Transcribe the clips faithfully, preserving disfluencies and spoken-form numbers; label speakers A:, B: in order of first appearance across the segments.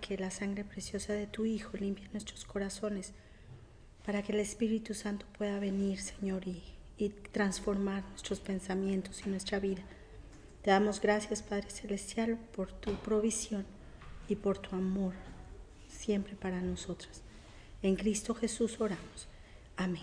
A: que la sangre preciosa de tu Hijo limpie nuestros corazones, para que el Espíritu Santo pueda venir, Señor, y, y transformar nuestros pensamientos y nuestra vida. Te damos gracias, Padre Celestial, por tu provisión y por tu amor siempre para nosotros. En Cristo Jesús oramos. Amén.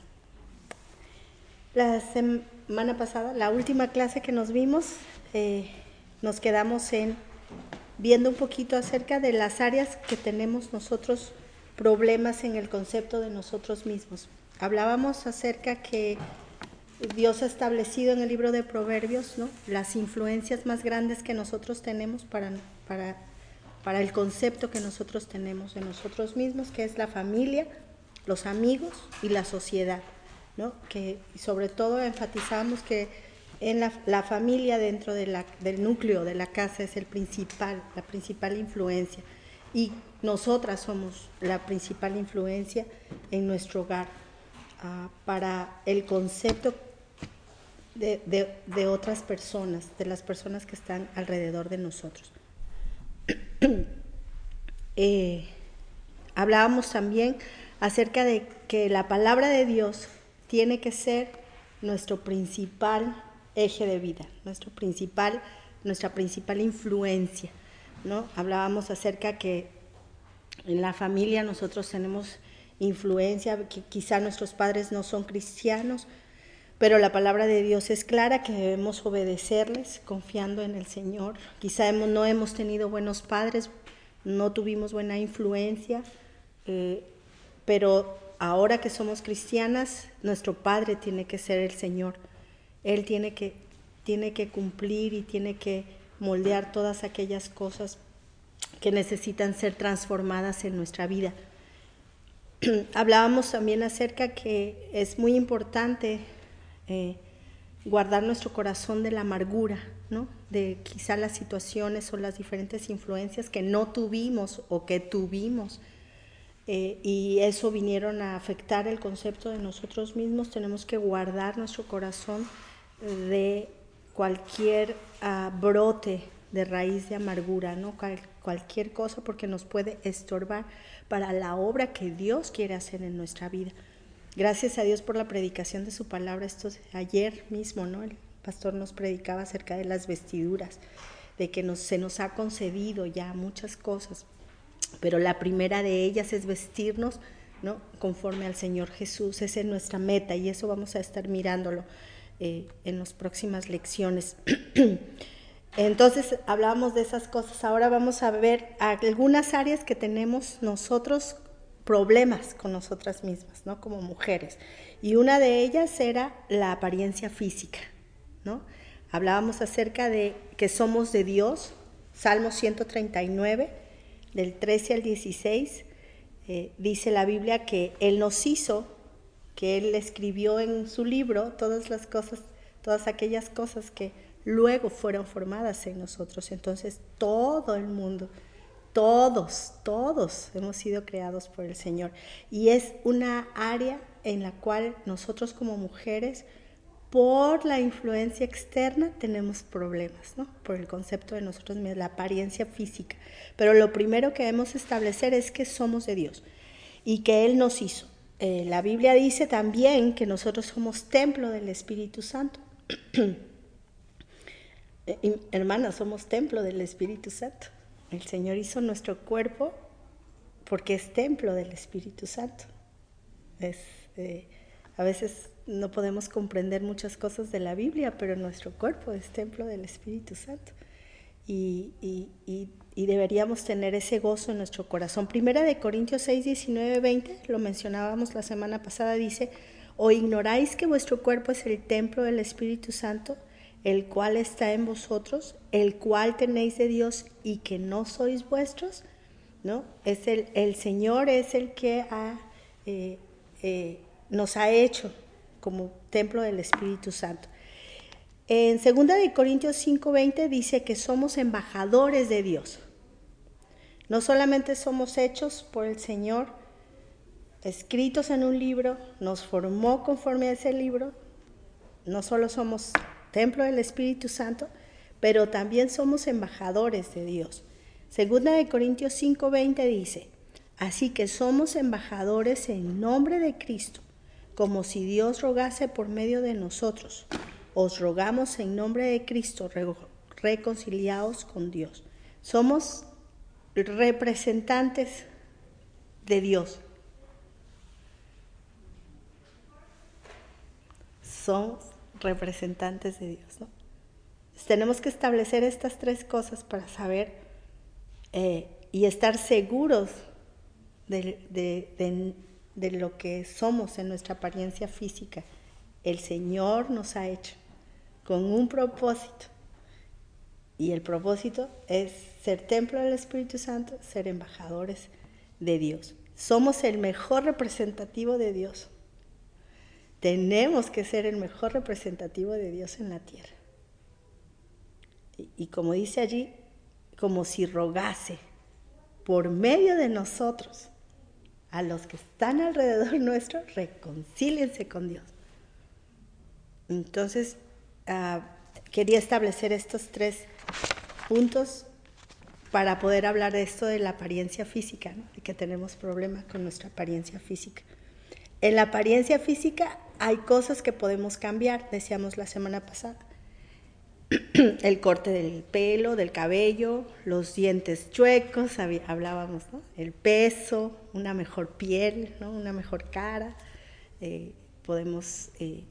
A: La semana pasada, la última clase que nos vimos, eh, nos quedamos en viendo un poquito acerca de las áreas que tenemos nosotros problemas en el concepto de nosotros mismos. Hablábamos acerca que Dios ha establecido en el libro de Proverbios, ¿no?, las influencias más grandes que nosotros tenemos para, para, para el concepto que nosotros tenemos de nosotros mismos, que es la familia, los amigos y la sociedad, ¿no? Que sobre todo enfatizamos que en la, la familia dentro de la, del núcleo de la casa es el principal, la principal influencia, y nosotras somos la principal influencia en nuestro hogar uh, para el concepto de, de, de otras personas, de las personas que están alrededor de nosotros. eh, hablábamos también acerca de que la palabra de Dios tiene que ser nuestro principal eje de vida, nuestro principal, nuestra principal influencia, ¿no? Hablábamos acerca que en la familia nosotros tenemos influencia, que quizá nuestros padres no son cristianos, pero la palabra de Dios es clara que debemos obedecerles confiando en el Señor. Quizá hemos, no hemos tenido buenos padres, no tuvimos buena influencia, eh, pero ahora que somos cristianas, nuestro Padre tiene que ser el Señor. Él tiene que, tiene que cumplir y tiene que moldear todas aquellas cosas que necesitan ser transformadas en nuestra vida. Hablábamos también acerca que es muy importante eh, guardar nuestro corazón de la amargura, ¿no?, de quizá las situaciones o las diferentes influencias que no tuvimos o que tuvimos. Eh, y eso vinieron a afectar el concepto de nosotros mismos. Tenemos que guardar nuestro corazón de cualquier uh, brote de raíz de amargura, ¿no? Cual, cualquier cosa, porque nos puede estorbar para la obra que Dios quiere hacer en nuestra vida. Gracias a Dios por la predicación de su palabra. Esto ayer mismo, ¿no?, el pastor nos predicaba acerca de las vestiduras, de que nos, se nos ha concedido ya muchas cosas, pero la primera de ellas es vestirnos, ¿no?, conforme al Señor Jesús. Esa es nuestra meta y eso vamos a estar mirándolo eh, en las próximas lecciones. Entonces hablábamos de esas cosas. Ahora vamos a ver algunas áreas que tenemos nosotros problemas con nosotras mismas, ¿no?, como mujeres. Y una de ellas era la apariencia física, ¿no? Hablábamos acerca de que somos de Dios. Salmo ciento treinta y nueve, del trece al dieciséis, eh, dice la Biblia que Él nos hizo, que Él escribió en su libro todas las cosas, todas aquellas cosas que luego fueron formadas en nosotros. Entonces todo el mundo, todos, todos hemos sido creados por el Señor. Y es una área en la cual nosotros como mujeres, por la influencia externa, tenemos problemas, ¿no?, por el concepto de nosotros mismos, la apariencia física. Pero lo primero que debemos establecer es que somos de Dios y que Él nos hizo. Eh, la Biblia dice también que nosotros somos templo del Espíritu Santo. eh, hermanas, somos templo del Espíritu Santo. El Señor hizo nuestro cuerpo porque es templo del Espíritu Santo. Es, eh, a veces no podemos comprender muchas cosas de la Biblia, pero nuestro cuerpo es templo del Espíritu Santo. Y, y, y, y deberíamos tener ese gozo en nuestro corazón. Primera de Corintios seis, diecinueve, veinte, lo mencionábamos la semana pasada, dice: ¿o ignoráis que vuestro cuerpo es el templo del Espíritu Santo, el cual está en vosotros, el cual tenéis de Dios y que no sois vuestros? ¿No? Es el, el Señor es el que ha, eh, eh, nos ha hecho como templo del Espíritu Santo. En segunda de Corintios cinco, veinte dice que somos embajadores de Dios. No solamente somos hechos por el Señor, escritos en un libro, nos formó conforme a ese libro. No solo somos templo del Espíritu Santo, pero también somos embajadores de Dios. Segunda de Corintios cinco veinte dice, así que somos embajadores en nombre de Cristo, como si Dios rogase por medio de nosotros. Os rogamos en nombre de Cristo, reconciliaos con Dios. Somos representantes de Dios. Somos representantes de Dios, ¿no? Entonces, tenemos que establecer estas tres cosas para saber eh, y estar seguros de, de, de, de lo que somos en nuestra apariencia física. El Señor nos ha hecho con un propósito, y el propósito es ser templo del Espíritu Santo, ser embajadores de Dios. Somos el mejor representativo de Dios. Tenemos que ser el mejor representativo de Dios en la tierra. Y, y como dice allí, como si rogase por medio de nosotros a los que están alrededor nuestro, reconcíliense con Dios. Entonces, uh, quería establecer estos tres puntos para poder hablar de esto de la apariencia física, ¿no? De que tenemos problemas con nuestra apariencia física. En la apariencia física hay cosas que podemos cambiar, decíamos la semana pasada. El corte del pelo, del cabello, los dientes chuecos, hablábamos, ¿no? El peso, una mejor piel, ¿no? Una mejor cara. Eh, podemos eh,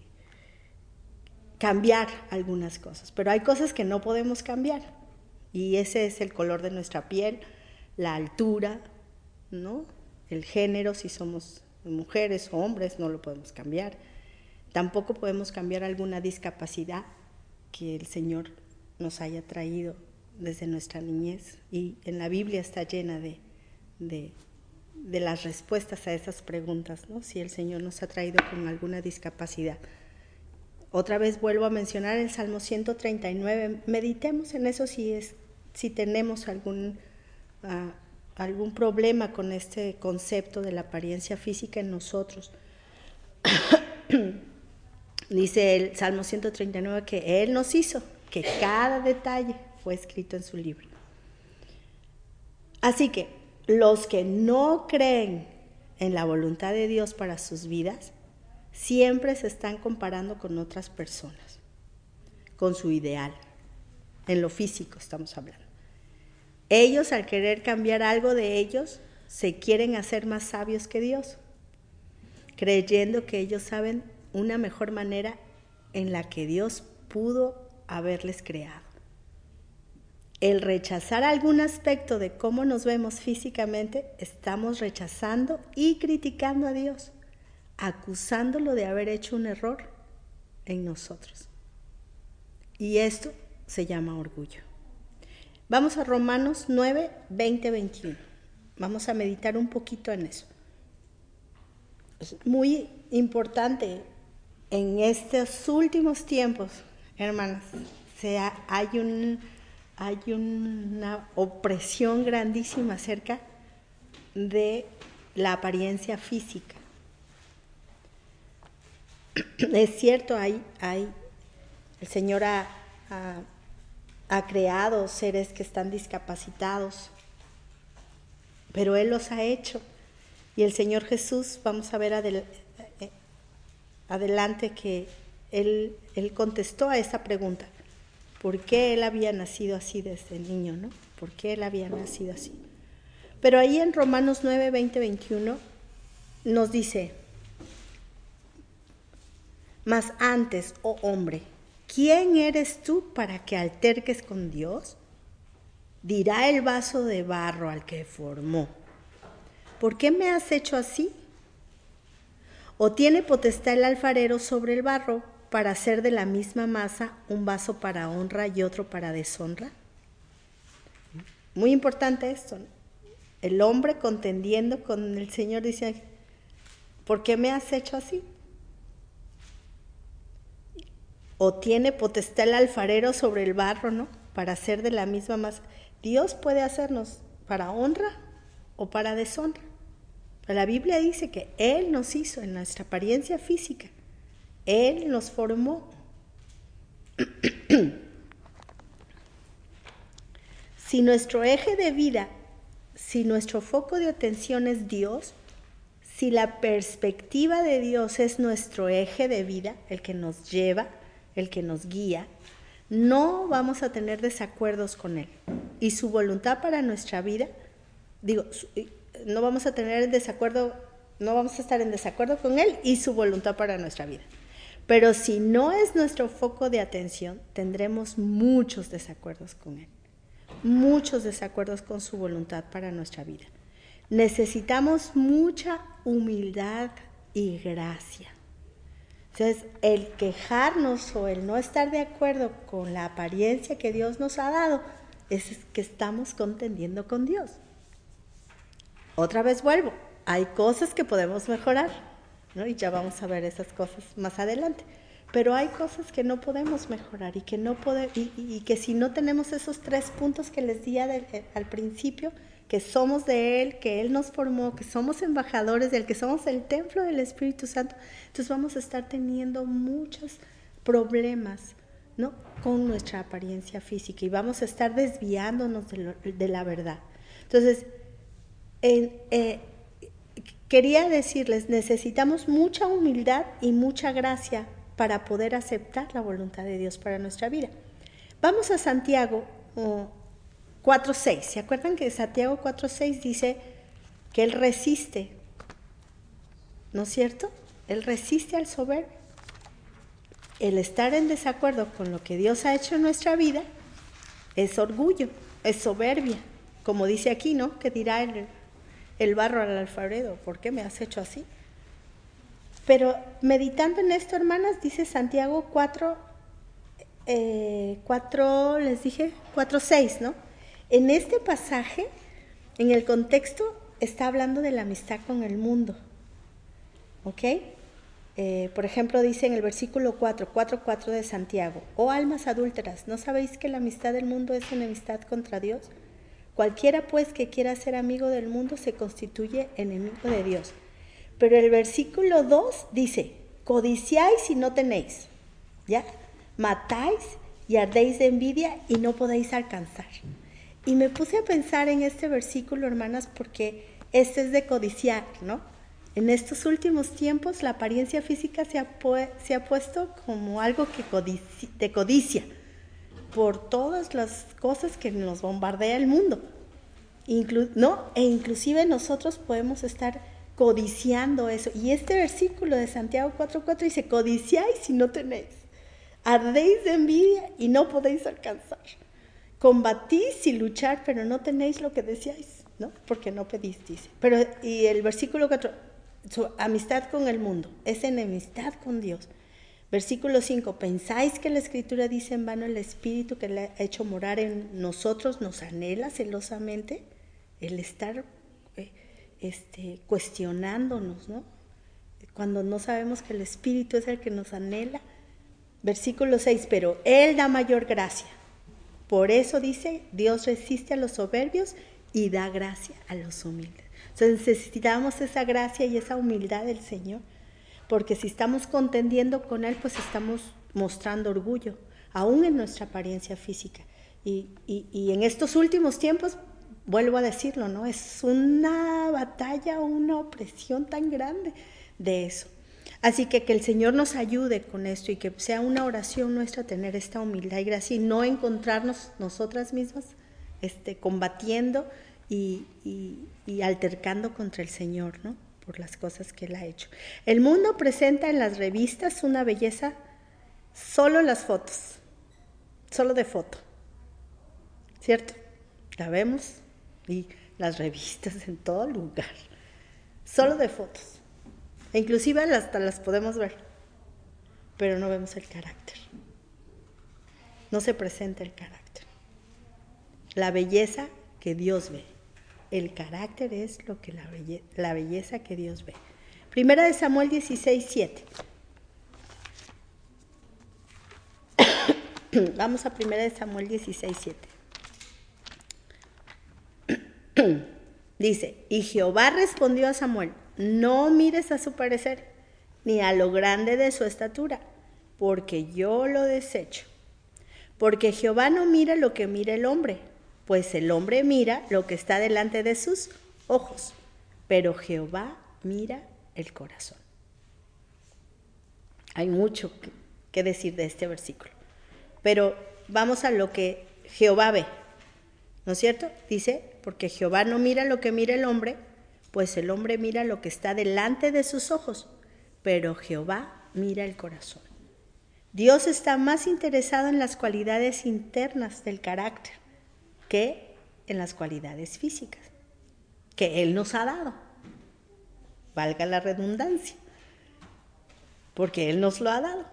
A: cambiar algunas cosas, pero hay cosas que no podemos cambiar. Y ese es el color de nuestra piel, la altura, ¿no? El género, si somos mujeres o hombres, no lo podemos cambiar. Tampoco podemos cambiar alguna discapacidad que el Señor nos haya traído desde nuestra niñez. Y en la Biblia está llena de, de, de las respuestas a esas preguntas, ¿no? Si el Señor nos ha traído con alguna discapacidad. Otra vez vuelvo a mencionar el Salmo ciento treinta y nueve. Meditemos en eso si, es, si tenemos algún, uh, algún problema con este concepto de la apariencia física en nosotros. Dice el Salmo ciento treinta y nueve que Él nos hizo, que cada detalle fue escrito en su libro. Así que los que no creen en la voluntad de Dios para sus vidas, siempre se están comparando con otras personas, con su ideal, en lo físico estamos hablando. Ellos, al querer cambiar algo de ellos, se quieren hacer más sabios que Dios, creyendo que ellos saben una mejor manera en la que Dios pudo haberles creado. El rechazar algún aspecto de cómo nos vemos físicamente, estamos rechazando y criticando a Dios, acusándolo de haber hecho un error en nosotros. Y esto se llama orgullo. Vamos a Romanos nueve, veinte, veintiuno. Vamos a meditar un poquito en eso. Es muy importante en estos últimos tiempos, hermanas, sea, hay, un, hay una opresión grandísima acerca de la apariencia física. Es cierto, hay, hay, el Señor ha, ha, ha creado seres que están discapacitados, pero Él los ha hecho. Y el Señor Jesús, vamos a ver adel, eh, adelante que él, él contestó a esa pregunta. ¿Por qué Él había nacido así desde niño, no? ¿Por qué Él había nacido así? Pero ahí en Romanos nueve, veinte, veintiuno nos dice: mas antes, oh hombre, ¿quién eres tú para que alterques con Dios? Dirá el vaso de barro al que formó: ¿por qué me has hecho así? ¿O tiene potestad el alfarero sobre el barro para hacer de la misma masa un vaso para honra y otro para deshonra? Muy importante esto, ¿no? El hombre contendiendo con el Señor dice: ¿por qué me has hecho así? ¿O tiene potestad el alfarero sobre el barro, ¿no? Para hacer de la misma masa. Dios puede hacernos para honra o para deshonra. Pero la Biblia dice que Él nos hizo en nuestra apariencia física. Él nos formó. Si nuestro eje de vida, si nuestro foco de atención es Dios, si la perspectiva de Dios es nuestro eje de vida, el que nos lleva, el que nos guía, no vamos a tener desacuerdos con Él. Y su voluntad para nuestra vida, digo, no vamos a tener desacuerdo, no vamos a estar en desacuerdo con Él y su voluntad para nuestra vida. Pero si no es nuestro foco de atención, tendremos muchos desacuerdos con Él, muchos desacuerdos con su voluntad para nuestra vida. Necesitamos mucha humildad y gracia. Entonces, el quejarnos o el no estar de acuerdo con la apariencia que Dios nos ha dado es que estamos contendiendo con Dios. Otra vez vuelvo, hay cosas que podemos mejorar, ¿no? Y ya vamos a ver esas cosas más adelante. Pero hay cosas que no podemos mejorar y que, no pode, y, y, y que si no tenemos esos tres puntos que les di al, al principio, que somos de Él, que Él nos formó, que somos embajadores de Él, que somos el templo del Espíritu Santo, entonces vamos a estar teniendo muchos problemas, ¿no?, con nuestra apariencia física y vamos a estar desviándonos de, lo, de la verdad. Entonces, eh, eh, quería decirles, necesitamos mucha humildad y mucha gracia para poder aceptar la voluntad de Dios para nuestra vida. Vamos a Santiago oh, cuatro seis. ¿Se acuerdan que Santiago cuatro seis dice que Él resiste? ¿No es cierto? Él resiste al soberbio. El estar en desacuerdo con lo que Dios ha hecho en nuestra vida es orgullo, es soberbia. Como dice aquí, ¿no? Que dirá el, el barro al alfarero, ¿por qué me has hecho así? Pero meditando en esto, hermanas, dice Santiago cuatro, eh, cuatro, les dije, cuatro seis, ¿no? En este pasaje, en el contexto, está hablando de la amistad con el mundo, ¿ok? Eh, por ejemplo, dice en el versículo cuatro, cuatro cuatro de Santiago, oh almas adúlteras, ¿no sabéis que la amistad del mundo es enemistad contra Dios? Cualquiera pues que quiera ser amigo del mundo se constituye enemigo de Dios. Pero el versículo dos dice, codiciáis y no tenéis, ¿ya? Matáis y ardéis de envidia y no podéis alcanzar. Y me puse a pensar en este versículo, hermanas, porque este es de codiciar, ¿no? En estos últimos tiempos la apariencia física se ha, pu- se ha puesto como algo que codici- de codicia por todas las cosas que nos bombardea el mundo, Inclu- ¿no? E inclusive nosotros podemos estar codiciando eso. Y este versículo de Santiago cuatro cuatro dice, codiciáis y no tenéis, ardéis de envidia y no podéis alcanzar. Combatís y luchar, pero no tenéis lo que deseáis, ¿no? Porque no pedís, dice. Pero, y el versículo cuatro, su amistad con el mundo, es enemistad con Dios. Versículo cinco, ¿pensáis que la Escritura dice en vano el Espíritu que le ha hecho morar en nosotros nos anhela celosamente? El estar eh, este, cuestionándonos, ¿no? Cuando no sabemos que el Espíritu es el que nos anhela. Versículo seis, pero Él da mayor gracia. Por eso dice, Dios resiste a los soberbios y da gracia a los humildes. Entonces necesitamos esa gracia y esa humildad del Señor, porque si estamos contendiendo con Él, pues estamos mostrando orgullo, aún en nuestra apariencia física. Y, y, y en estos últimos tiempos, vuelvo a decirlo, ¿no? Es una batalla, una opresión tan grande de eso. Así que que el Señor nos ayude con esto y que sea una oración nuestra tener esta humildad y gracia y no encontrarnos nosotras mismas este, combatiendo y, y, y altercando contra el Señor, ¿no? Por las cosas que Él ha hecho. El mundo presenta en las revistas una belleza, solo las fotos, solo de foto, ¿cierto? La vemos y las revistas en todo lugar, solo de fotos. E inclusive hasta las podemos ver, pero no vemos el carácter. No se presenta el carácter. La belleza que Dios ve. El carácter es lo que la, belle- la belleza que Dios ve. Primera de Samuel dieciséis, siete. Vamos a Primera de Samuel dieciséis, siete. Dice, y Jehová respondió a Samuel, no mires a su parecer, ni a lo grande de su estatura, porque yo lo desecho. Porque Jehová no mira lo que mira el hombre, pues el hombre mira lo que está delante de sus ojos, pero Jehová mira el corazón. Hay mucho que decir de este versículo, pero vamos a lo que Jehová ve, ¿no es cierto? Dice, porque Jehová no mira lo que mira el hombre, pues el hombre mira lo que está delante de sus ojos, pero Jehová mira el corazón. Dios está más interesado en las cualidades internas del carácter que en las cualidades físicas que Él nos ha dado. Valga la redundancia, porque Él nos lo ha dado.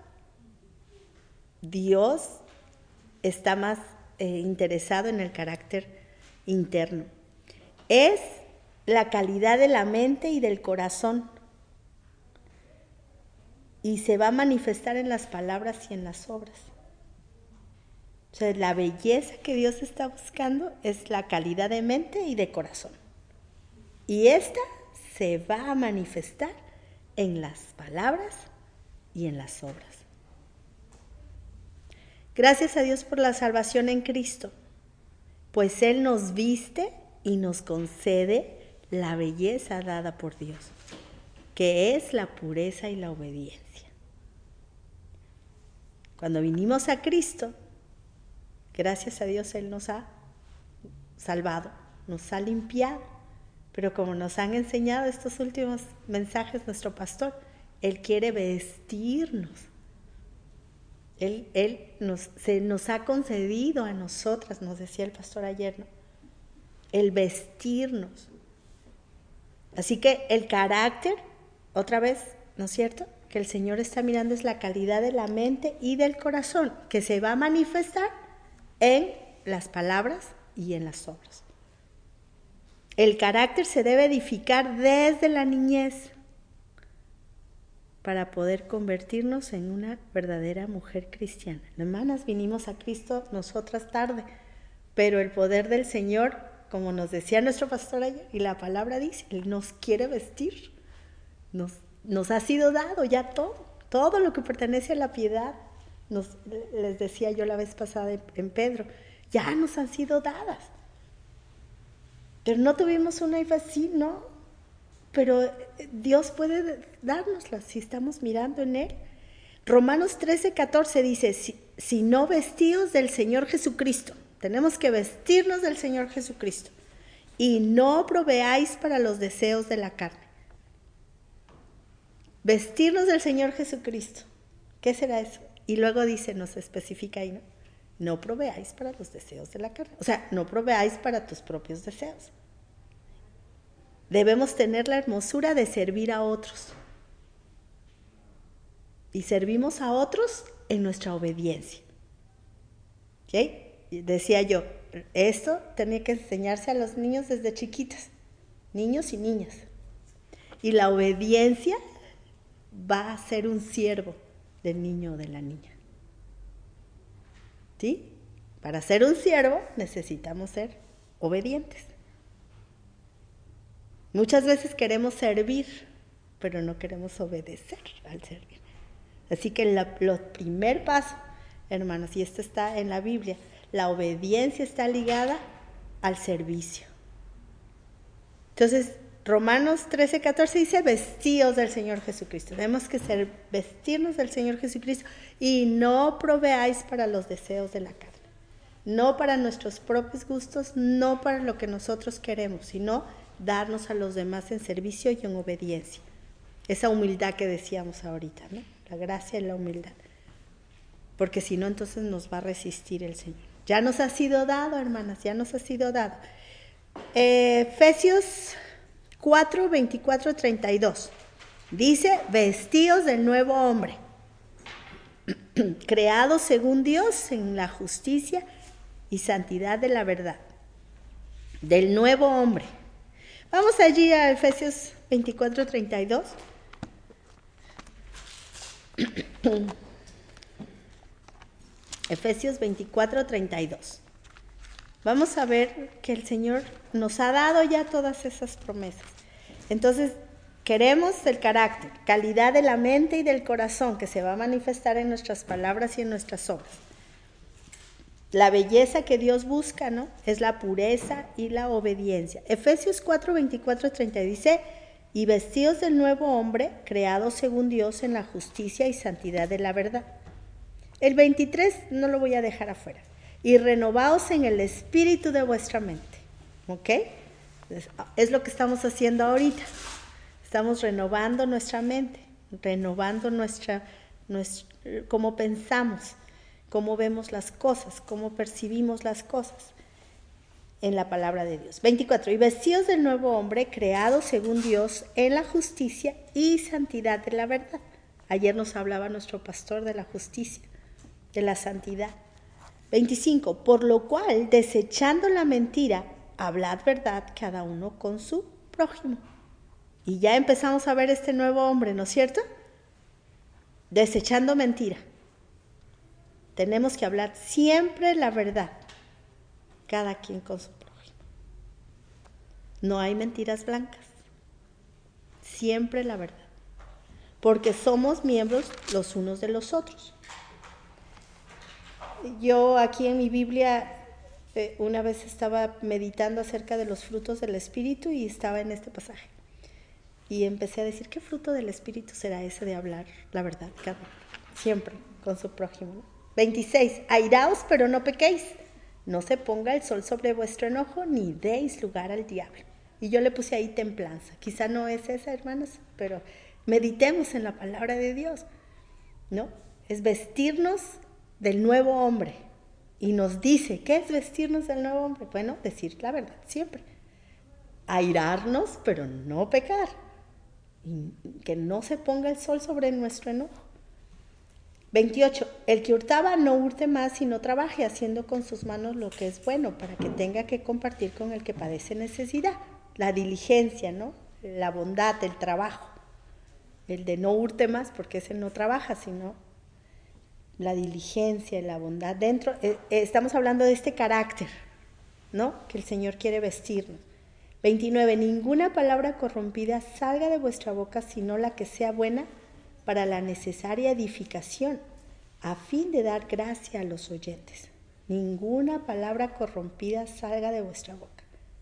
A: Dios está más eh, interesado en el carácter interno. Es la calidad de la mente y del corazón, y se va a manifestar en las palabras y en las obras. O sea, la belleza que Dios está buscando es la calidad de mente y de corazón. Y esta se va a manifestar en las palabras y en las obras. Gracias a Dios por la salvación en Cristo, pues Él nos viste y nos concede la belleza dada por Dios, que es la pureza y la obediencia. Cuando vinimos a Cristo, gracias a Dios Él nos ha salvado, nos ha limpiado, pero como nos han enseñado estos últimos mensajes nuestro pastor, Él quiere vestirnos. Él, él nos, se nos ha concedido a nosotras, nos decía el pastor ayer, ¿no? El vestirnos. Así que el carácter, otra vez, ¿no es cierto?, que el Señor está mirando es la calidad de la mente y del corazón, que se va a manifestar en las palabras y en las obras. El carácter se debe edificar desde la niñez para poder convertirnos en una verdadera mujer cristiana. Hermanas, vinimos a Cristo nosotras tarde, pero el poder del Señor, como nos decía nuestro pastor ayer, y la palabra dice, Él nos quiere vestir, nos, nos ha sido dado ya todo, todo lo que pertenece a la piedad. Nos, les decía yo la vez pasada en Pedro, ya nos han sido dadas. Pero no tuvimos una hija así, ¿no? Pero Dios puede dárnoslas si estamos mirando en Él. Romanos trece, catorce dice, si, si no vestidos del Señor Jesucristo, tenemos que vestirnos del Señor Jesucristo, y no proveáis para los deseos de la carne. Vestirnos del Señor Jesucristo, ¿qué será eso? Y luego dice, nos especifica ahí, ¿no? No proveáis para los deseos de la carne. O sea, no proveáis para tus propios deseos. Debemos tener la hermosura de servir a otros. Y servimos a otros en nuestra obediencia. ¿Ok? Decía yo, esto tenía que enseñarse a los niños desde chiquitas, niños y niñas. Y la obediencia va a ser un siervo del niño o de la niña. ¿Sí? Para ser un siervo necesitamos ser obedientes. Muchas veces queremos servir, pero no queremos obedecer al servir. Así que el primer paso, hermanos, y esto está en la Biblia, la obediencia está ligada al servicio. Entonces, Romanos trece, catorce dice, vestíos del Señor Jesucristo. Tenemos que ser, vestirnos del Señor Jesucristo y no proveáis para los deseos de la carne. No para nuestros propios gustos, no para lo que nosotros queremos, sino darnos a los demás en servicio y en obediencia. Esa humildad que decíamos ahorita, ¿no? La gracia y la humildad. Porque si no, entonces nos va a resistir el Señor. Ya nos ha sido dado, hermanas, ya nos ha sido dado. Eh, Efesios cuatro, veinticuatro, treinta y dos. Dice, vestíos del nuevo hombre, creados según Dios en la justicia y santidad de la verdad. Del nuevo hombre. Vamos allí a Efesios veinticuatro, treinta y dos. Efesios veinticuatro, treinta y dos. Vamos a ver que el Señor nos ha dado ya todas esas promesas. Entonces, queremos el carácter, calidad de la mente y del corazón que se va a manifestar en nuestras palabras y en nuestras obras. La belleza que Dios busca, ¿no? Es la pureza y la obediencia. Efesios cuatro, veinticuatro, treinta dice, y vestidos del nuevo hombre, creado según Dios en la justicia y santidad de la verdad. El veintitrés no lo voy a dejar afuera. Y renovaos en el espíritu de vuestra mente. ¿Ok? Es lo que estamos haciendo ahorita. Estamos renovando nuestra mente, renovando nuestra, nuestra, cómo pensamos, cómo vemos las cosas, cómo percibimos las cosas en la palabra de Dios. veinticuatro. Y vestidos del nuevo hombre, creado según Dios en la justicia y santidad de la verdad. Ayer nos hablaba nuestro pastor de la justicia, de la santidad. veinticinco. Por lo cual, desechando la mentira, hablad verdad cada uno con su prójimo. Y ya empezamos a ver este nuevo hombre, ¿no es cierto? Desechando mentira. Tenemos que hablar siempre la verdad, cada quien con su prójimo. No hay mentiras blancas, siempre la verdad, porque somos miembros los unos de los otros. Yo aquí en mi Biblia eh, una vez estaba meditando acerca de los frutos del Espíritu y estaba en este pasaje. Y empecé a decir, ¿qué fruto del Espíritu será ese de hablar la verdad? Cada, siempre con su prójimo, ¿no? veintiséis. Airaos, pero no pequéis. No se ponga el sol sobre vuestro enojo, ni deis lugar al diablo. Y yo le puse ahí templanza. Quizá no es esa, hermanas, pero meditemos en la palabra de Dios, ¿no? Es vestirnos del nuevo hombre. Y nos dice, ¿qué es vestirnos del nuevo hombre? Bueno, decir la verdad siempre. Airarnos, pero no pecar. Y que no se ponga el sol sobre nuestro enojo. veintiocho. El que hurtaba no hurte más, sino trabaje haciendo con sus manos lo que es bueno, para que tenga que compartir con el que padece necesidad. La diligencia, ¿no? La bondad, el trabajo. El de no hurte más, porque ese no trabaja, sino la diligencia, la bondad. Dentro, eh, estamos hablando de este carácter, ¿no? Que el Señor quiere vestirnos. veintinueve. Ninguna palabra corrompida salga de vuestra boca, sino la que sea buena para la necesaria edificación, a fin de dar gracia a los oyentes. Ninguna palabra corrompida salga de vuestra boca.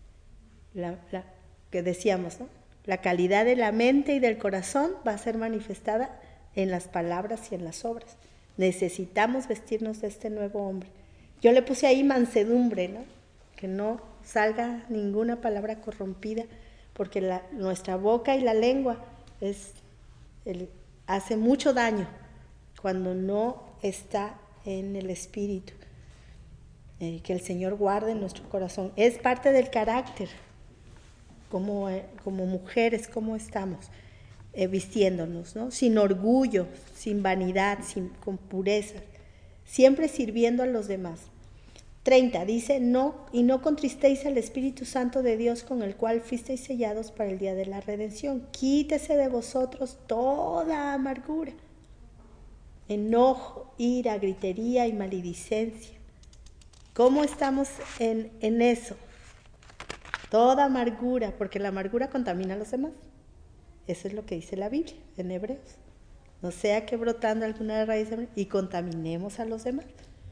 A: La, la que decíamos, ¿no? La calidad de la mente y del corazón va a ser manifestada en las palabras y en las obras. Necesitamos vestirnos de este nuevo hombre. Yo le puse ahí mansedumbre, ¿no? Que no salga ninguna palabra corrompida, porque la, nuestra boca y la lengua es el, hace mucho daño cuando no está en el espíritu. Eh, que el Señor guarde en nuestro corazón. Es parte del carácter, como, eh, como mujeres, cómo estamos eh, vistiéndonos, ¿no? Sin orgullo, sin vanidad, sin, con pureza, siempre sirviendo a los demás. treinta. Dice, no, y no contristéis al Espíritu Santo de Dios, con el cual fuisteis sellados para el día de la redención. Quítese de vosotros toda amargura, enojo, ira, gritería y maledicencia. ¿Cómo estamos en, en eso? Toda amargura, porque la amargura contamina a los demás. Eso es lo que dice la Biblia en Hebreos. No sea que brotando alguna raíz de... y contaminemos a los demás.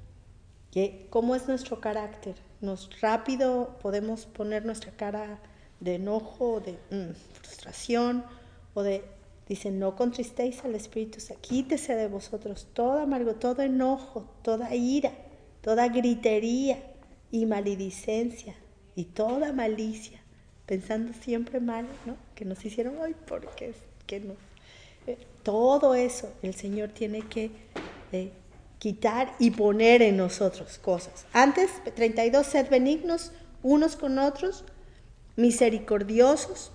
A: ¿Cómo es nuestro carácter? Nos rápido podemos poner nuestra cara de enojo, de mm, frustración, o de, dice, no contristéis al Espíritu, quítese de vosotros todo amargo, todo enojo, toda ira, toda gritería y maledicencia y toda malicia, pensando siempre mal, ¿no? Que nos hicieron, ay, ¿por qué? Que no? Eh, todo eso el Señor tiene que... Eh, quitar y poner en nosotros cosas. Antes, treinta y dos, sed benignos unos con otros, misericordiosos,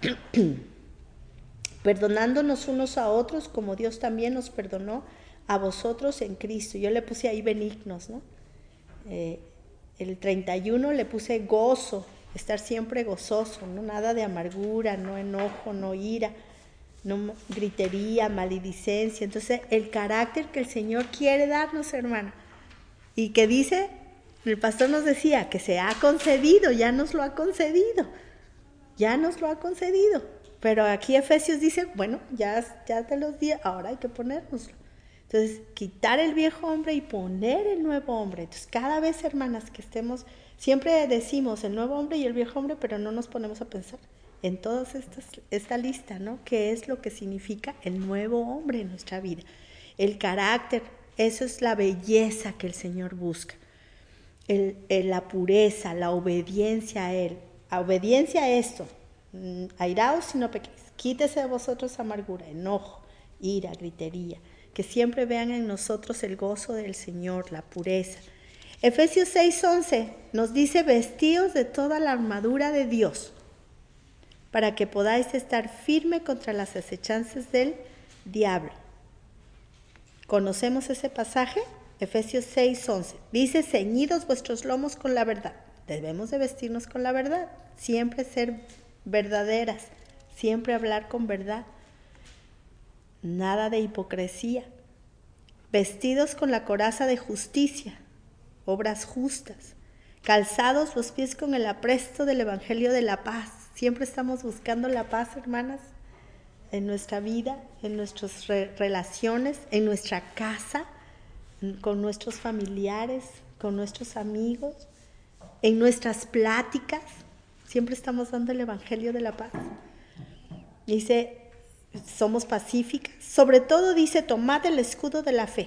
A: perdonándonos unos a otros, como Dios también nos perdonó a vosotros en Cristo. Yo le puse ahí benignos, ¿no? Eh, el treinta y uno le puse gozo, estar siempre gozoso, ¿no? Nada de amargura, no enojo, no ira, no gritería, maledicencia. Entonces, el carácter que el Señor quiere darnos, hermana, y que dice, el pastor nos decía, que se ha concedido, ya nos lo ha concedido, ya nos lo ha concedido. Pero aquí Efesios dice, bueno, ya, ya te los di, ahora hay que ponérnoslo. Entonces, quitar el viejo hombre y poner el nuevo hombre. Entonces, cada vez, hermanas, que estemos, siempre decimos el nuevo hombre y el viejo hombre, pero no nos ponemos a pensar en toda esta lista, ¿no? ¿Qué es lo que significa el nuevo hombre en nuestra vida? El carácter, eso es la belleza que el Señor busca. El, el, la pureza, la obediencia a Él. A obediencia a esto. Airaos y no pequéis. Quítese de vosotros amargura, enojo, ira, gritería. Que siempre vean en nosotros el gozo del Señor, la pureza. Efesios seis once nos dice: vestíos de toda la armadura de Dios, para que podáis estar firme contra las acechanzas del diablo. ¿Conocemos ese pasaje? Efesios seis once. Dice: ceñidos vuestros lomos con la verdad. Debemos de vestirnos con la verdad. Siempre ser verdaderas. Siempre hablar con verdad. Nada de hipocresía. Vestidos con la coraza de justicia. Obras justas. Calzados los pies con el apresto del evangelio de la paz. Siempre estamos buscando la paz, hermanas, en nuestra vida, en nuestras re- relaciones, en nuestra casa, con nuestros familiares, con nuestros amigos, en nuestras pláticas. Siempre estamos dando el evangelio de la paz. Dice, somos pacíficas. Sobre todo dice, tomad el escudo de la fe.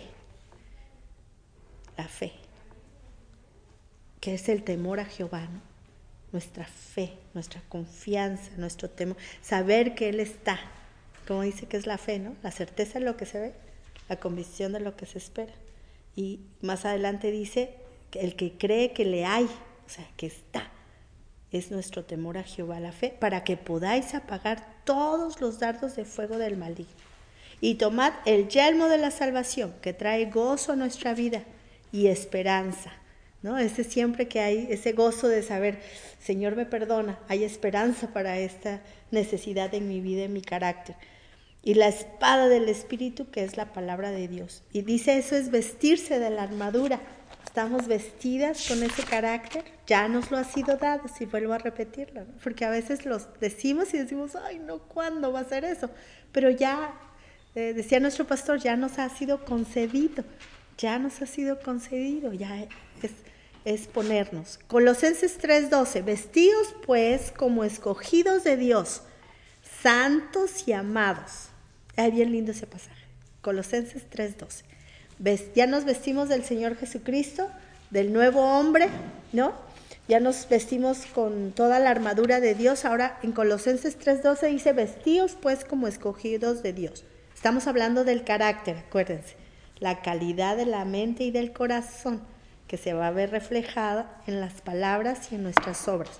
A: La fe, que es el temor a Jehová, ¿no? Nuestra fe, nuestra confianza, nuestro temor, saber que Él está, como dice que es la fe, ¿no? La certeza de lo que se ve, la convicción de lo que se espera. Y más adelante dice que el que cree que le hay, o sea, que está, es nuestro temor a Jehová, la fe, para que podáis apagar todos los dardos de fuego del maligno. Y tomad el yelmo de la salvación, que trae gozo a nuestra vida y esperanza, ¿no? Ese siempre que hay ese gozo de saber, Señor me perdona, hay esperanza para esta necesidad en mi vida, en mi carácter. Y la espada del Espíritu, que es la palabra de Dios. Y dice, eso es vestirse de la armadura. Estamos vestidas con ese carácter, ya nos lo ha sido dado, si vuelvo a repetirlo, ¿no? Porque a veces los decimos y decimos, ay no, ¿cuándo va a ser eso? Pero ya, eh, decía nuestro pastor, ya nos ha sido concedido, ya nos ha sido concedido, ya es, es ponernos. Colosenses tres doce, vestíos pues como escogidos de Dios, santos y amados. Es bien lindo ese pasaje, Colosenses tres doce. Ya nos vestimos del Señor Jesucristo, del nuevo hombre, ¿no? Ya nos vestimos con toda la armadura de Dios. Ahora en Colosenses tres doce dice, vestíos pues como escogidos de Dios. Estamos hablando del carácter, acuérdense, la calidad de la mente y del corazón, que se va a ver reflejada en las palabras y en nuestras obras.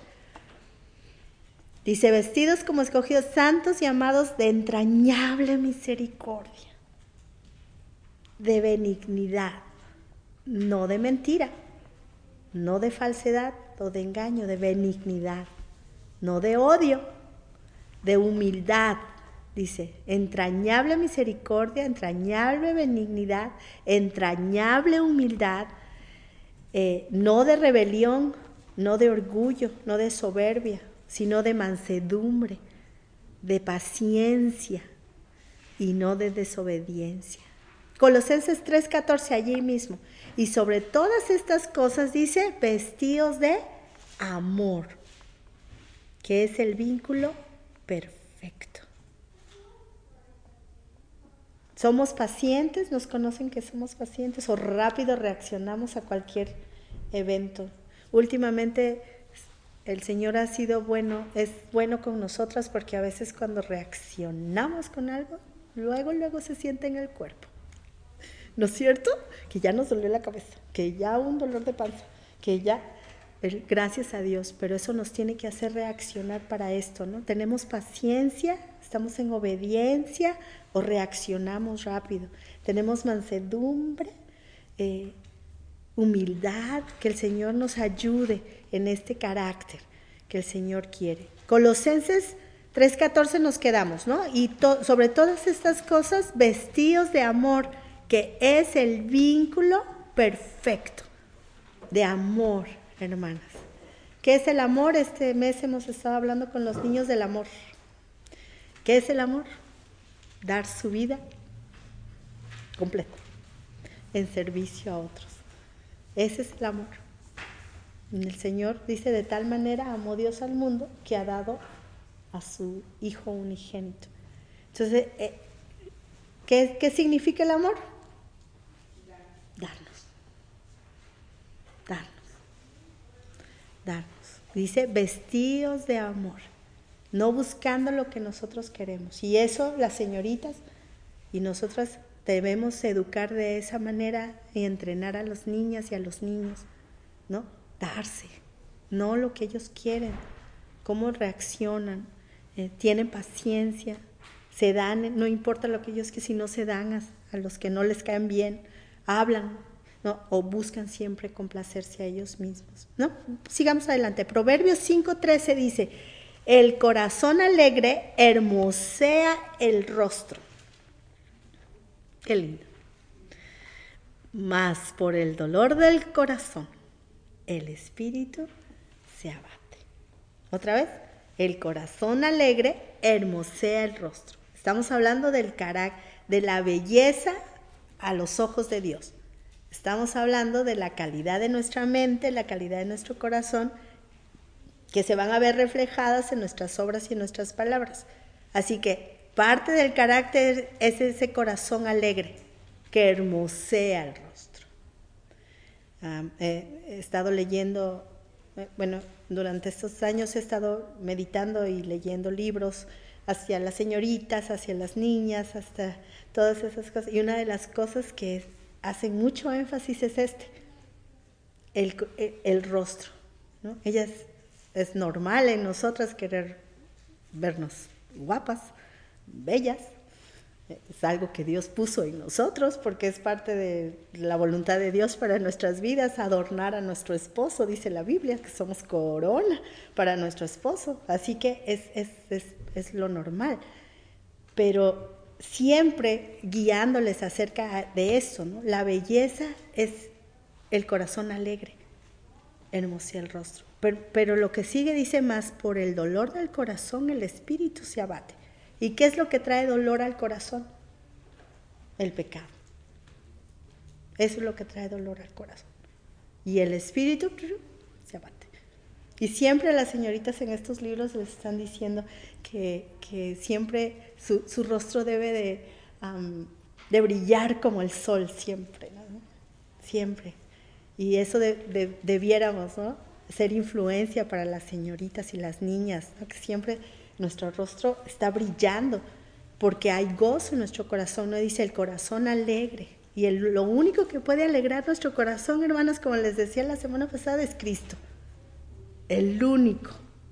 A: Dice, vestidos como escogidos, santos y amados, de entrañable misericordia, de benignidad, no de mentira, no de falsedad o de engaño, de benignidad, no de odio, de humildad. Dice, entrañable misericordia, entrañable benignidad, entrañable humildad, eh, no de rebelión, no de orgullo, no de soberbia, sino de mansedumbre, de paciencia y no de desobediencia. Colosenses tres catorce, allí mismo. Y sobre todas estas cosas dice, vestidos de amor, que es el vínculo perfecto. Somos pacientes, nos conocen que somos pacientes o rápido reaccionamos a cualquier evento. Últimamente el Señor ha sido bueno, es bueno con nosotras porque a veces cuando reaccionamos con algo, luego, luego se siente en el cuerpo. ¿No es cierto? Que ya nos dolió la cabeza, que ya un dolor de panza, que ya, gracias a Dios, pero eso nos tiene que hacer reaccionar para esto, ¿no? Tenemos paciencia, estamos en obediencia o reaccionamos rápido. Tenemos mansedumbre, eh, humildad, que el Señor nos ayude en este carácter que el Señor quiere. Colosenses tres catorce nos quedamos, ¿no? Y to- sobre todas estas cosas, vestidos de amor, que es el vínculo perfecto de amor, hermanas. ¿Qué es el amor? Este mes hemos estado hablando con los niños del amor. ¿Qué es el amor? Dar su vida completa. en servicio a otros. Ese es el amor. El Señor dice, de tal manera amó Dios al mundo que ha dado a su Hijo unigénito. Entonces, ¿qué, qué significa el amor? Darnos. Darnos. Darnos. Dice, vestidos de amor, no buscando lo que nosotros queremos. Y eso las señoritas y nosotras debemos educar de esa manera y entrenar a las niñas y a los niños, ¿no? Darse, no lo que ellos quieren, cómo reaccionan, eh, tienen paciencia, se dan, no importa lo que ellos quieren, si no se dan a, a los que no les caen bien, hablan, ¿no? O buscan siempre complacerse a ellos mismos, ¿no? Sigamos adelante. Proverbios cinco trece dice, el corazón alegre hermosea el rostro. Qué lindo. Mas por el dolor del corazón, el espíritu se abate. Otra vez, el corazón alegre hermosea el rostro. Estamos hablando del carácter, de la belleza a los ojos de Dios. Estamos hablando de la calidad de nuestra mente, la calidad de nuestro corazón, que se van a ver reflejadas en nuestras obras y en nuestras palabras. Así que parte del carácter es ese corazón alegre que hermosea el rostro. Um, eh, he estado leyendo, eh, bueno, durante estos años he estado meditando y leyendo libros hacia las señoritas, hacia las niñas, hasta todas esas cosas. Y una de las cosas que es, hacen mucho énfasis es este, el, el, el rostro, ¿no? Ellas, es normal en nosotras querer vernos guapas, bellas. Es algo que Dios puso en nosotros porque es parte de la voluntad de Dios para nuestras vidas, adornar a nuestro esposo, dice la Biblia, que somos corona para nuestro esposo. Así que es, es, es, es lo normal. Pero siempre guiándoles acerca de eso, ¿no? La belleza es el corazón alegre, hermosea el rostro. Pero, pero lo que sigue dice más, por el dolor del corazón el espíritu se abate. ¿Y qué es lo que trae dolor al corazón? El pecado. Eso es lo que trae dolor al corazón. Y el espíritu se abate. Y siempre las señoritas en estos libros les están diciendo que, que siempre su, su rostro debe de, um, de brillar como el sol, siempre, ¿no? Siempre. Y eso de, de, debiéramos, ¿no? Ser influencia para las señoritas y las niñas, ¿no? Que siempre nuestro rostro está brillando, porque hay gozo en nuestro corazón, ¿no? Dice el corazón alegre. Y el, lo único que puede alegrar nuestro corazón, hermanas, como les decía la semana pasada, es Cristo. El único.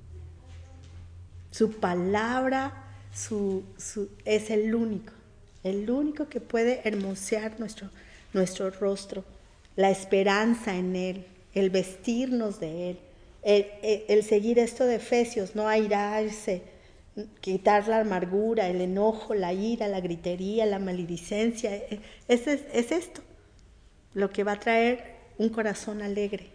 A: Su palabra su, su, es el único. El único que puede hermosear nuestro, nuestro rostro. La esperanza en Él, el vestirnos de Él, el, el, el seguir esto de Efesios, no airarse, quitar la amargura, el enojo, la ira, la gritería, la maledicencia. Es, es, es esto lo que va a traer un corazón alegre.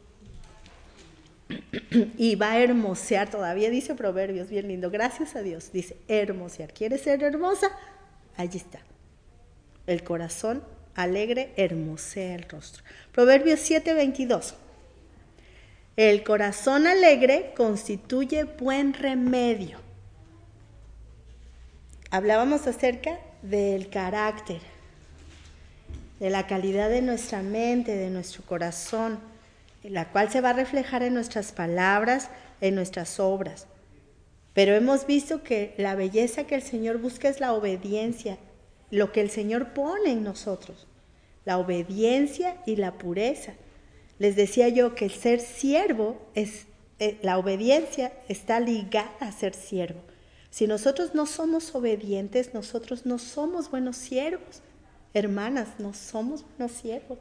A: Y va a hermosear, todavía dice Proverbios, bien lindo, gracias a Dios, dice hermosear. ¿Quieres ser hermosa? Allí está. El corazón alegre hermosea el rostro. Proverbios siete veintidós. El corazón alegre constituye buen remedio. Hablábamos acerca del carácter, de la calidad de nuestra mente, de nuestro corazón, la cual se va a reflejar en nuestras palabras, en nuestras obras. Pero hemos visto que la belleza que el Señor busca es la obediencia, lo que el Señor pone en nosotros, la obediencia y la pureza. Les decía yo que el ser siervo, es, eh, la obediencia está ligada a ser siervo. Si nosotros no somos obedientes, nosotros no somos buenos siervos. Hermanas, no somos buenos siervos.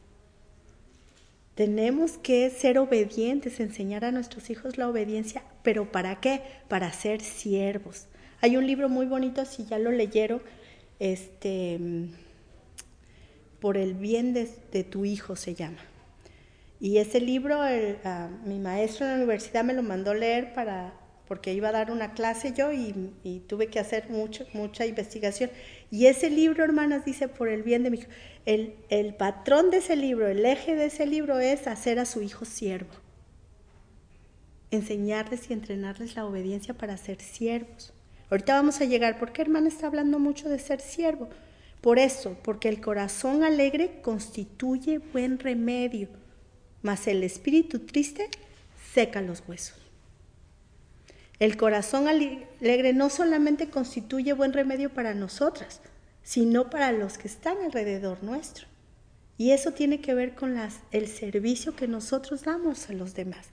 A: Tenemos que ser obedientes, enseñar a nuestros hijos la obediencia, pero ¿para qué? Para ser siervos. Hay un libro muy bonito, si ya lo leyeron, este, Por el bien de, de tu hijo se llama. Y ese libro, el, uh, mi maestro en la universidad me lo mandó leer para, porque iba a dar una clase yo y, y tuve que hacer mucho, mucha investigación. Y ese libro, hermanas, dice, por el bien de mi hijo. El, el patrón de ese libro, el eje de ese libro es hacer a su hijo siervo. Enseñarles y entrenarles la obediencia para ser siervos. Ahorita vamos a llegar. ¿Por qué, hermana, está hablando mucho de ser siervo? Por eso, porque el corazón alegre constituye buen remedio, mas el espíritu triste seca los huesos. El corazón alegre no solamente constituye buen remedio para nosotras, sino para los que están alrededor nuestro. Y eso tiene que ver con las, el servicio que nosotros damos a los demás.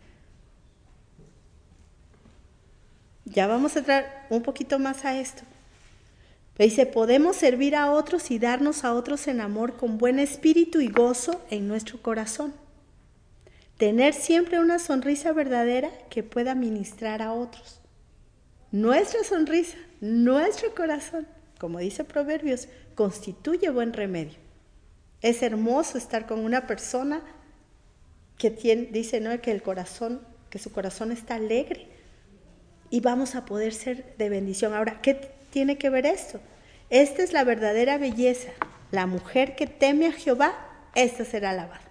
A: Ya vamos a entrar un poquito más a esto. Dice, podemos servir a otros y darnos a otros en amor con buen espíritu y gozo en nuestro corazón. Tener siempre una sonrisa verdadera que pueda ministrar a otros. Nuestra sonrisa, nuestro corazón, como dice Proverbios, constituye buen remedio. Es hermoso estar con una persona que tiene, dice, ¿no?, que el corazón, que su corazón está alegre. Y vamos a poder ser de bendición. Ahora, ¿qué tiene que ver esto? Esta es la verdadera belleza. La mujer que teme a Jehová, esta será alabada.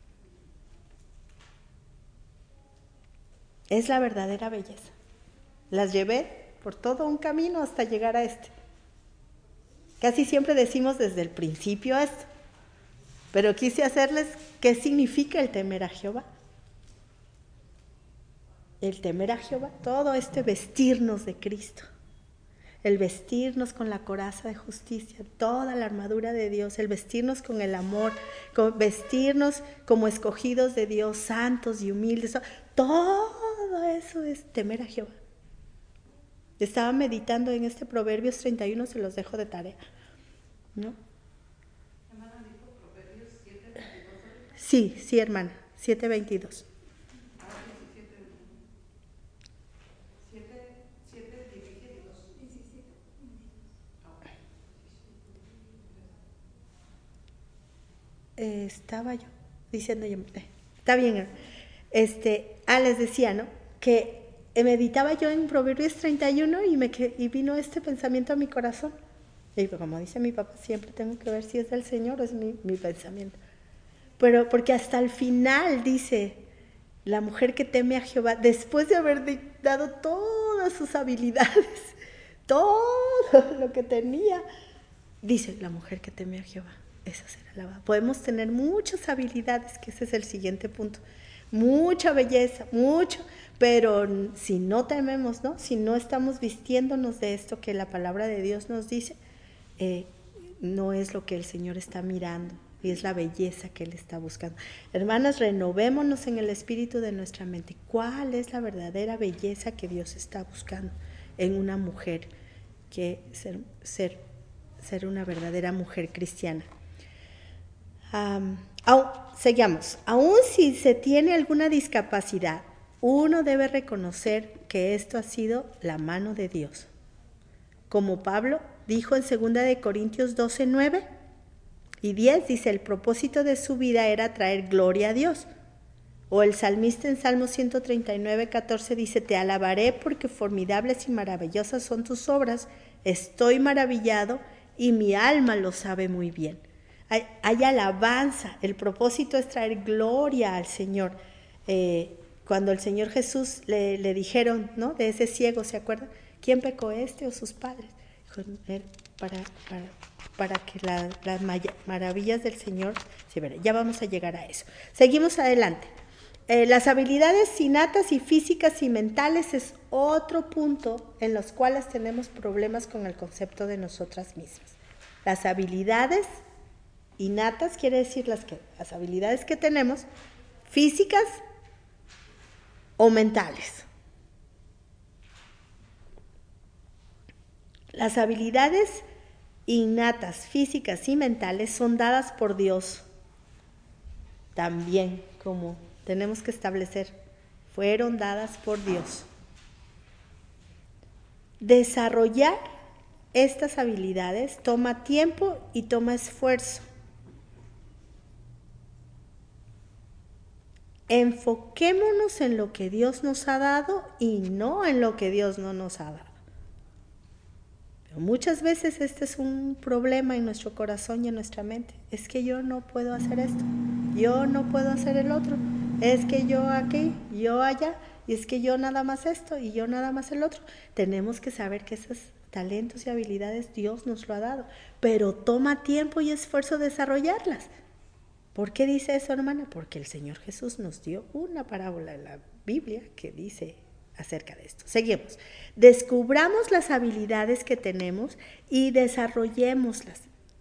A: Es la verdadera belleza. Las llevé por todo un camino hasta llegar a este. Casi siempre decimos desde el principio esto, pero quise hacerles qué significa el temer a Jehová. El temer a Jehová, todo este vestirnos de Cristo, el vestirnos con la coraza de justicia, toda la armadura de Dios, el vestirnos con el amor, con vestirnos como escogidos de Dios, santos y humildes, todo eso es temer a Jehová. Estaba meditando en este Proverbios treinta y uno, se los dejo de tarea, ¿no?
B: ¿Hermana dijo Proverbios siete veintidós?
A: Sí, sí, hermana, siete veintidós. Eh, estaba yo diciendo yo, eh, está bien, este, ah, les decía, ¿no?, que meditaba yo en Proverbios treinta y uno y, me, y vino este pensamiento a mi corazón. Y como dice mi papá, siempre tengo que ver si es del Señor o es mi, mi pensamiento. Pero porque hasta el final dice, la mujer que teme a Jehová, después de haber dado todas sus habilidades, todo lo que tenía, dice, la mujer que teme a Jehová, esa será alabada. Podemos tener muchas habilidades, que ese es el siguiente punto, mucha belleza, mucho, pero si no tememos, ¿no?, si no estamos vistiéndonos de esto que la palabra de Dios nos dice, eh, no es lo que el Señor está mirando, y es la belleza que Él está buscando. Hermanas, renovémonos en el espíritu de nuestra mente. ¿Cuál es la verdadera belleza que Dios está buscando en una mujer? Que ser, ser, ser una verdadera mujer cristiana. Um, aún, seguimos. Aún si se tiene alguna discapacidad, uno debe reconocer que esto ha sido la mano de Dios. Como Pablo dijo en segunda de Corintios doce, nueve y diez, dice, el propósito de su vida era traer gloria a Dios. O el salmista en Salmo ciento treinta y nueve, catorce dice, te alabaré porque formidables y maravillosas son tus obras, estoy maravillado y mi alma lo sabe muy bien. Hay, hay alabanza, el propósito es traer gloria al Señor. Eh, cuando el Señor Jesús le, le dijeron, ¿no?, de ese ciego, ¿se acuerdan? ¿Quién pecó, este o sus padres? Dijo, para, para, para que la, las maravillas del Señor se vean. Ya vamos a llegar a eso. Seguimos adelante. Eh, las habilidades innatas y físicas y mentales es otro punto en los cuales tenemos problemas con el concepto de nosotras mismas. Las habilidades innatas quiere decir las, que, las habilidades que tenemos, físicas o mentales. Las habilidades innatas, físicas y mentales son dadas por Dios también, como tenemos que establecer, fueron dadas por Dios. Desarrollar estas habilidades toma tiempo y toma esfuerzo. enfoquémonos en lo que Dios nos ha dado y no en lo que Dios no nos ha dado. Pero muchas veces este es un problema en nuestro corazón y en nuestra mente. Es que yo no puedo hacer esto, yo no puedo hacer el otro, es que yo aquí, yo allá, y es que yo nada más esto y yo nada más el otro. Tenemos que saber que esos talentos y habilidades Dios nos lo ha dado, pero toma tiempo y esfuerzo desarrollarlas. ¿Por qué dice eso, hermana? Porque el Señor Jesús nos dio una parábola en la Biblia que dice acerca de esto. Seguimos. Descubramos las habilidades que tenemos y desarrollémoslas.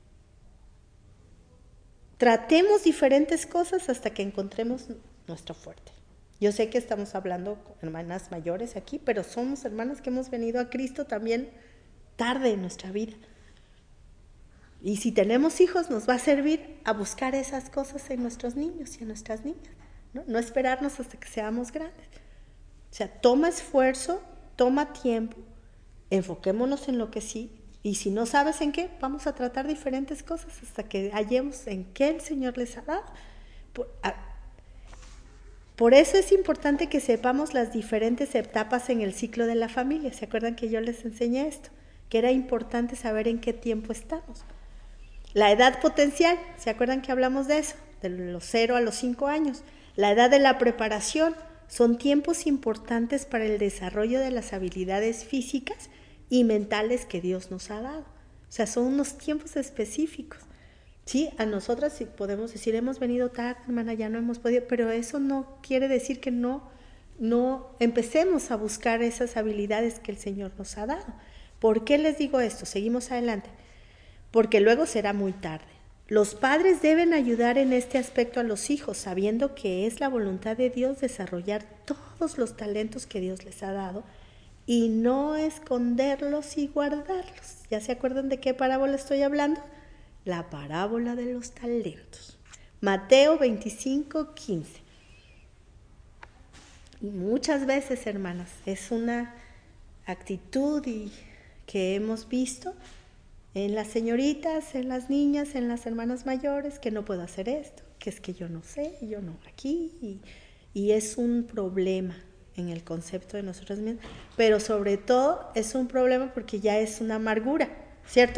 A: Tratemos diferentes cosas hasta que encontremos nuestro fuerte. Yo sé que estamos hablando con hermanas mayores aquí, pero somos hermanas que hemos venido a Cristo también tarde en nuestra vida. Y si tenemos hijos, nos va a servir a buscar esas cosas en nuestros niños y en nuestras niñas, ¿no? No esperarnos hasta que seamos grandes. O sea, toma esfuerzo, toma tiempo, enfoquémonos en lo que sí, y si no sabes en qué, vamos a tratar diferentes cosas hasta que hallemos en qué el Señor les ha dado. Por, a, por eso es importante que sepamos las diferentes etapas en el ciclo de la familia. ¿Se acuerdan que yo les enseñé esto? Que era importante saber en qué tiempo estamos. La edad potencial, ¿se acuerdan que hablamos de eso? De los cero a los cinco años. La edad de la preparación, son tiempos importantes para el desarrollo de las habilidades físicas y mentales que Dios nos ha dado. O sea, son unos tiempos específicos. Sí, a nosotras sí podemos decir, hemos venido tarde, hermana, ya no hemos podido, pero eso no quiere decir que no, no empecemos a buscar esas habilidades que el Señor nos ha dado. ¿Por qué les digo esto? Seguimos adelante. Porque luego será muy tarde. Los padres deben ayudar en este aspecto a los hijos, sabiendo que es la voluntad de Dios desarrollar todos los talentos que Dios les ha dado y no esconderlos y guardarlos. ¿Ya se acuerdan de qué parábola estoy hablando? La parábola de los talentos. Mateo veinticinco, quince. Y muchas veces, hermanas, es una actitud y que hemos visto en las señoritas, en las niñas, en las hermanas mayores, que no puedo hacer esto, que es que yo no sé, yo no aquí, y, y es un problema en el concepto de nosotros mismos, pero sobre todo es un problema porque ya es una amargura, ¿cierto?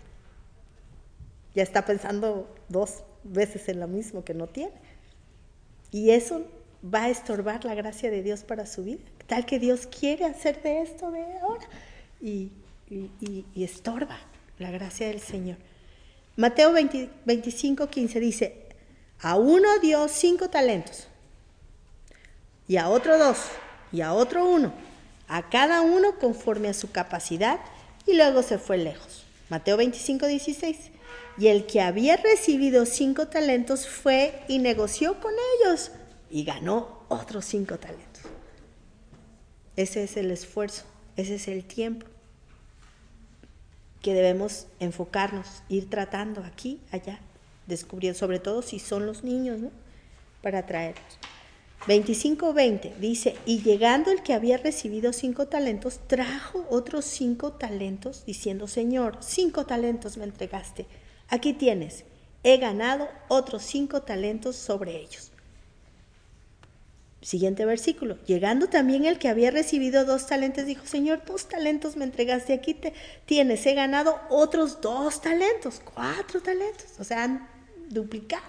A: Ya está pensando dos veces en lo mismo que no tiene, y eso va a estorbar la gracia de Dios para su vida, tal que Dios quiere hacer de esto de ahora, y, y, y, y estorba la gracia del Señor. Mateo veinte, veinticinco, quince dice, a uno dio cinco talentos, y a otro dos, y a otro uno, a cada uno conforme a su capacidad, y luego se fue lejos. Mateo veinticinco, dieciséis, y el que había recibido cinco talentos fue y negoció con ellos, y ganó otros cinco talentos. Ese es el esfuerzo, ese es el tiempo que debemos enfocarnos, ir tratando aquí, allá, descubriendo, sobre todo si son los niños, ¿no? Para traerlos. veinticinco, veinte dice, y llegando el que había recibido cinco talentos, trajo otros cinco talentos, diciendo, Señor, cinco talentos me entregaste, aquí tienes, he ganado otros cinco talentos sobre ellos. Siguiente versículo. Llegando también el que había recibido dos talentos, dijo, Señor, dos talentos me entregaste, aquí te tienes, he ganado otros dos talentos, cuatro talentos, o sea, han duplicado.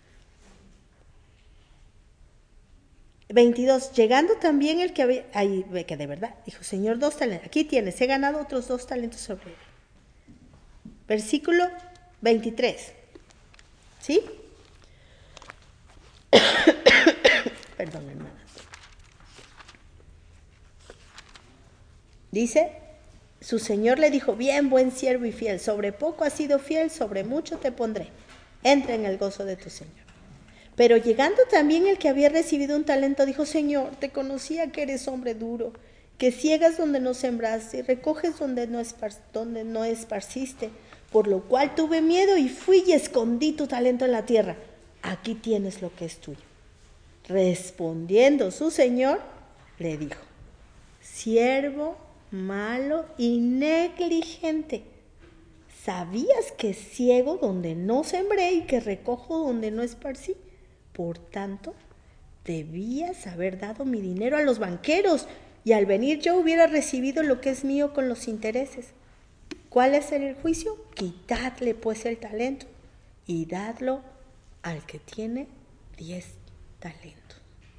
A: veintidós. Llegando también el que había, ahí ve que de verdad, dijo, Señor, dos talentos, aquí tienes, he ganado otros dos talentos sobre él. Versículo veintitrés. ¿Sí? Perdón, hermanas. Dice, su señor le dijo, bien, buen siervo y fiel, sobre poco has sido fiel, sobre mucho te pondré. Entra en el gozo de tu señor. Pero llegando también el que había recibido un talento, dijo, Señor, te conocía que eres hombre duro, que ciegas donde no sembraste y recoges donde no, espar- donde no esparciste, por lo cual tuve miedo y fui y escondí tu talento en la tierra. Aquí tienes lo que es tuyo. Respondiendo su señor, le dijo, siervo malo y negligente, ¿sabías que ciego donde no sembré y que recojo donde no esparcí? Por tanto, debías haber dado mi dinero a los banqueros y al venir yo hubiera recibido lo que es mío con los intereses. ¿Cuál es el juicio? Quitadle pues el talento y dadlo al que tiene diez talentos.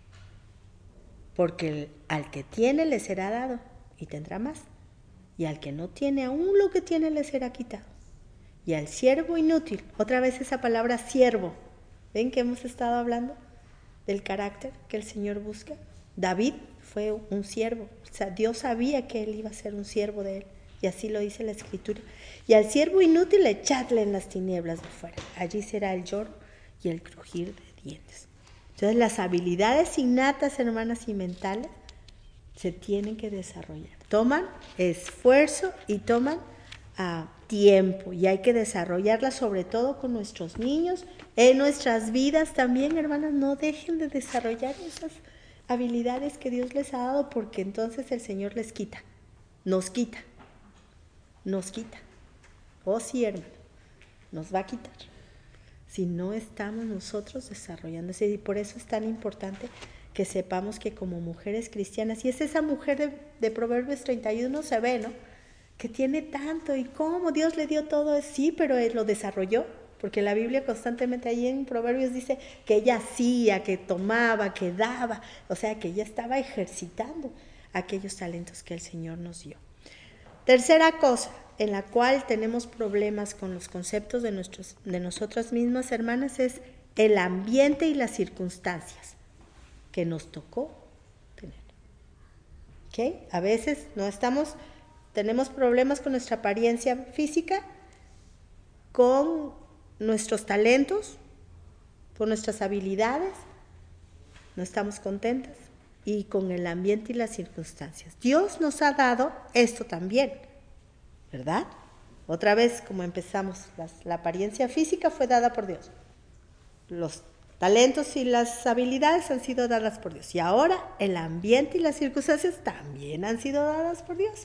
A: Porque el, al que tiene le será dado y tendrá más. Y al que no tiene, aún lo que tiene le será quitado. Y al siervo inútil, otra vez esa palabra siervo. ¿Ven que hemos estado hablando del carácter que el Señor busca? David fue un siervo. O sea, Dios sabía que él iba a ser un siervo de él. Y así lo dice la Escritura. Y al siervo inútil echadle en las tinieblas de fuera. Allí será el lloro y el crujir de dientes. Entonces las habilidades innatas, hermanas, y mentales se tienen que desarrollar. Toman esfuerzo y toman uh, tiempo. Y hay que desarrollarlas sobre todo con nuestros niños. En nuestras vidas también, hermanas, no dejen de desarrollar esas habilidades que Dios les ha dado, porque entonces el Señor les quita. Nos quita. Nos quita. Oh sí, hermano, nos va a quitar si no estamos nosotros desarrollándose. Y por eso es tan importante que sepamos que como mujeres cristianas, y es esa mujer de, de Proverbios treinta y uno, se ve, ¿no? Que tiene tanto, y cómo Dios le dio todo, sí, pero él lo desarrolló, porque la Biblia constantemente ahí en Proverbios dice que ella hacía, que tomaba, que daba, o sea que ella estaba ejercitando aquellos talentos que el Señor nos dio. Tercera cosa en la cual tenemos problemas con los conceptos de, nuestros, de nosotras mismas, hermanas, es el ambiente y las circunstancias que nos tocó tener. ¿Okay? A veces no estamos, tenemos problemas con nuestra apariencia física, con nuestros talentos, con nuestras habilidades, no estamos contentas, y con el ambiente y las circunstancias. Dios nos ha dado esto también, ¿verdad? Otra vez, como empezamos, las, la apariencia física fue dada por Dios. Los talentos y las habilidades han sido dadas por Dios. Y ahora el ambiente y las circunstancias también han sido dadas por Dios.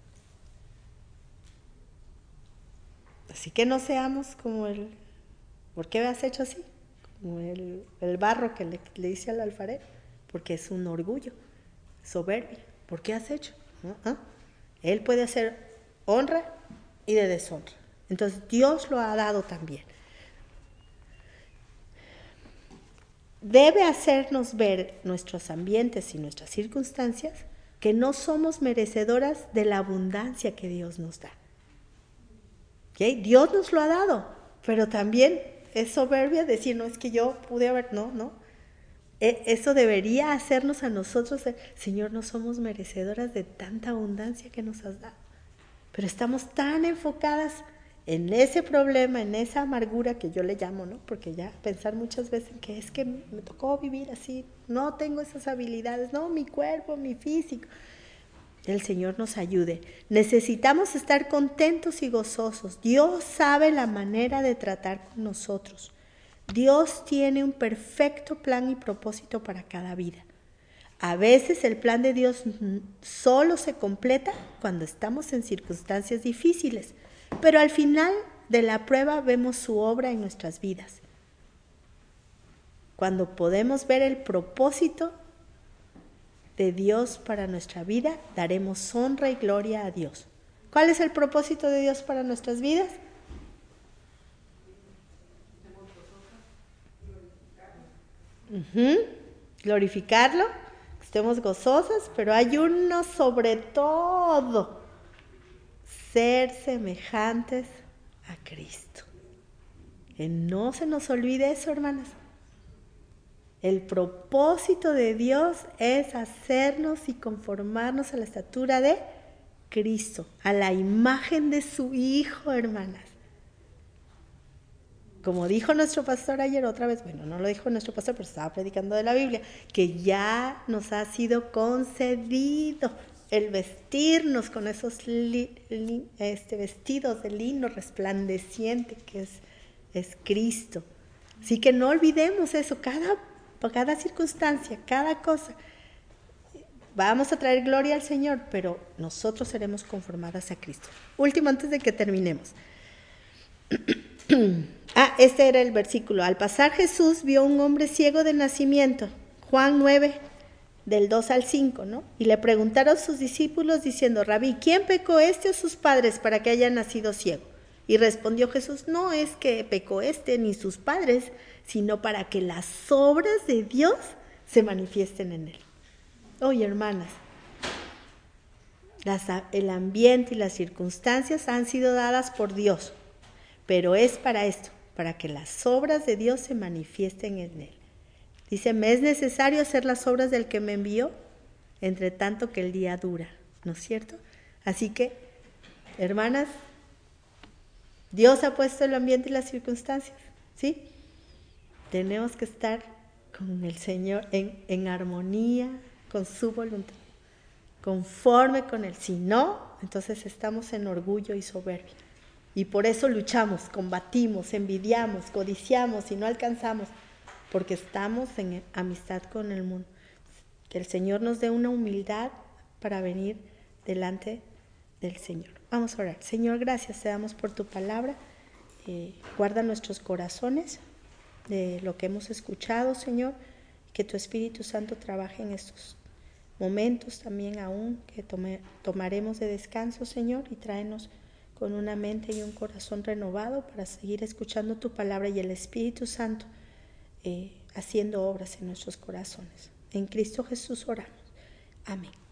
A: Así que no seamos como el... ¿Por qué me has hecho así? Como el, el barro que le, le dice al alfarero. Porque es un orgullo, soberbia. ¿Por qué has hecho? ¿Ah? Él puede hacer honra y de deshonra. Entonces Dios lo ha dado también. Debe hacernos ver nuestros ambientes y nuestras circunstancias que no somos merecedoras de la abundancia que Dios nos da. ¿Okay? Dios nos lo ha dado, pero también es soberbia decir, no, es que yo pude haber, no, no. Eso debería hacernos a nosotros, Señor, no somos merecedoras de tanta abundancia que nos has dado. Pero estamos tan enfocadas en ese problema, en esa amargura que yo le llamo, ¿no? Porque ya pensar muchas veces que es que me tocó vivir así, no tengo esas habilidades, no, mi cuerpo, mi físico. El Señor nos ayude. Necesitamos estar contentos y gozosos. Dios sabe la manera de tratar con nosotros. Dios tiene un perfecto plan y propósito para cada vida. A veces el plan de Dios solo se completa cuando estamos en circunstancias difíciles, pero al final de la prueba vemos su obra en nuestras vidas. Cuando podemos ver el propósito de Dios para nuestra vida, daremos honra y gloria a Dios. ¿Cuál es el propósito de Dios para nuestras vidas? Uh-huh. Glorificarlo, que estemos gozosas, pero hay uno sobre todo, ser semejantes a Cristo. Que no se nos olvide eso, hermanas. El propósito de Dios es hacernos y conformarnos a la estatura de Cristo, a la imagen de su Hijo, hermanas. Como dijo nuestro pastor ayer otra vez, bueno, no lo dijo nuestro pastor, pero estaba predicando de la Biblia, que ya nos ha sido concedido el vestirnos con esos li, li, este, vestidos de lino resplandeciente que es, es Cristo. Así que no olvidemos eso, cada, cada circunstancia, cada cosa. Vamos a traer gloria al Señor, pero nosotros seremos conformadas a Cristo. Último, antes de que terminemos. Ah, este era el versículo. Al pasar Jesús vio un hombre ciego de nacimiento. Juan nueve, del dos al cinco, ¿no? Y le preguntaron sus discípulos diciendo, Rabí, ¿quién pecó, este o sus padres, para que haya nacido ciego? Y respondió Jesús, no es que pecó este ni sus padres, sino para que las obras de Dios se manifiesten en él. Oye, hermanas, las, el ambiente y las circunstancias han sido dadas por Dios, pero es para esto, para que las obras de Dios se manifiesten en él. Dice, me es necesario hacer las obras del que me envió, entre tanto que el día dura, ¿no es cierto? Así que, hermanas, Dios ha puesto el ambiente y las circunstancias, ¿sí? Tenemos que estar con el Señor en, en armonía, con su voluntad, conforme con Él. Si no, entonces estamos en orgullo y soberbia. Y por eso luchamos, combatimos, envidiamos, codiciamos y no alcanzamos, porque estamos en amistad con el mundo. Que el Señor nos dé una humildad para venir delante del Señor. Vamos a orar. Señor, gracias te damos por tu palabra. Eh, guarda nuestros corazones de lo que hemos escuchado, Señor. Que tu Espíritu Santo trabaje en estos momentos también aún que tome, tomaremos de descanso, Señor, y tráenos con una mente y un corazón renovado para seguir escuchando tu palabra y el Espíritu Santo eh, haciendo obras en nuestros corazones. En Cristo Jesús oramos. Amén.